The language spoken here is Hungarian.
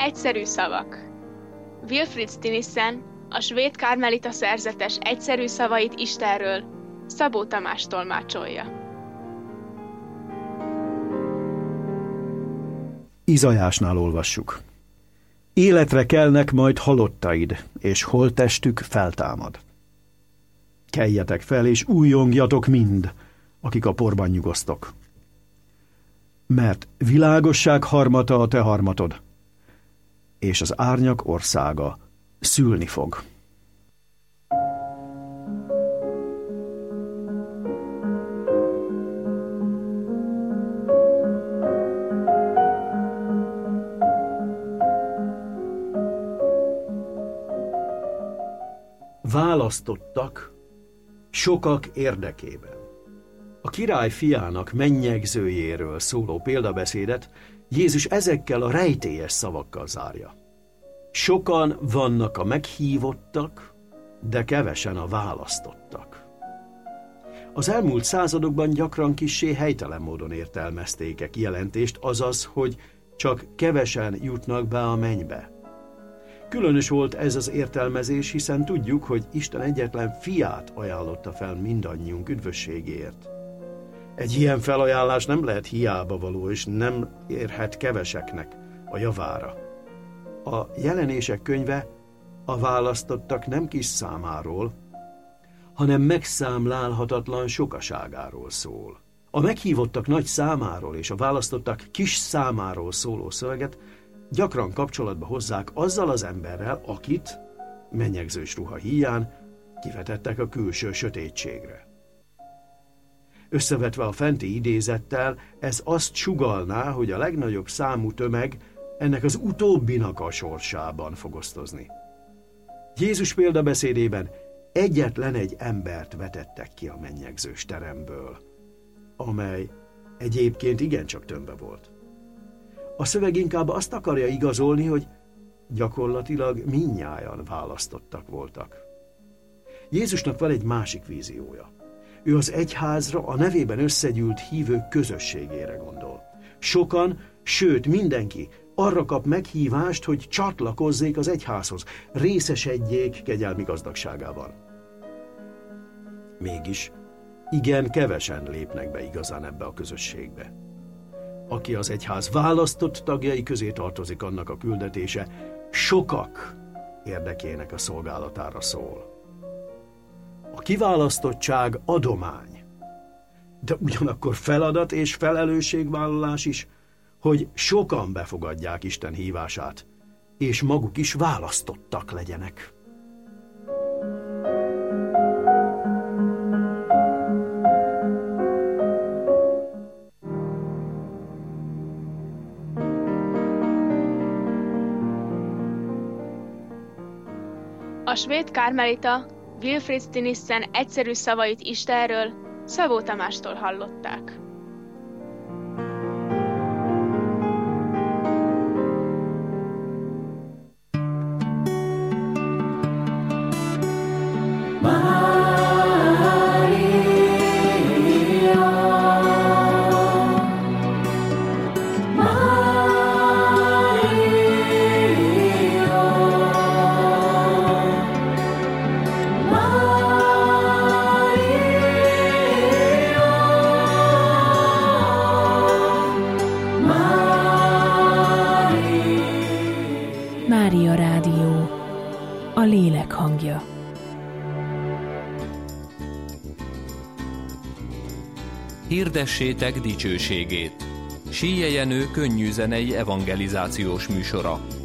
Egyszerű szavak. Wilfrid Stinissen a svéd karmelita szerzetes egyszerű szavait Istenről Szabó Tamás tolmácsolja. Izajásnál olvassuk. Életre kelnek majd halottaid, és holttestük feltámad. Keljetek fel, és újjongjatok mind, akik a porban nyugosztok. Mert világosság harmata a te harmatod, és az árnyak országa szülni fog. Választottak sokak érdekében. A király fiának mennyegzőjéről szóló példabeszédet Jézus ezekkel a rejtélyes szavakkal zárja. Sokan vannak a meghívottak, de kevesen a választottak. Az elmúlt századokban gyakran kissé helytelen módon értelmezték a kijelentést, azaz, hogy csak kevesen jutnak be a mennybe. Különös volt ez az értelmezés, hiszen tudjuk, hogy Isten egyetlen fiát ajánlotta fel mindannyiunk üdvösségéért. Egy ilyen felajánlás nem lehet hiába való, és nem érhet keveseknek a javára. A Jelenések könyve a választottak nem kis számáról, hanem megszámlálhatatlan sokaságáról szól. A meghívottak nagy számáról és a választottak kis számáról szóló szöveget gyakran kapcsolatba hozzák azzal az emberrel, akit mennyegzős ruha híján kivetettek a külső sötétségre. Összevetve a fenti idézettel, ez azt sugallná, hogy a legnagyobb számú tömeg ennek az utóbbinak a sorsában fog osztozni. Jézus példabeszédében egyetlen egy embert vetettek ki a mennyegzős teremből, amely egyébként igencsak tömve volt. A szöveg inkább azt akarja igazolni, hogy gyakorlatilag mindnyájan választottak voltak. Jézusnak van egy másik víziója. Ő az egyházra, a nevében összegyűlt hívők közösségére gondol. Sokan, sőt mindenki arra kap meghívást, hogy csatlakozzék az egyházhoz, részesedjék kegyelmi gazdagságában. Mégis igen kevesen lépnek be igazán ebbe a közösségbe. Aki az egyház választott tagjai közé tartozik, annak a küldetése sokak érdekének a szolgálatára szól. A kiválasztottság adomány, de ugyanakkor feladat és felelősségvállalás is, hogy sokan befogadják Isten hívását, és maguk is választottak legyenek. A svéd karmelita Wilfrid Stinissen egyszerű szavait Istenről Szabó Tamástól hallották. Mária Rádió, a lélek hangja. Hirdessétek dicsőségét. Síje Jenő könnyű zenei evangelizációs műsora.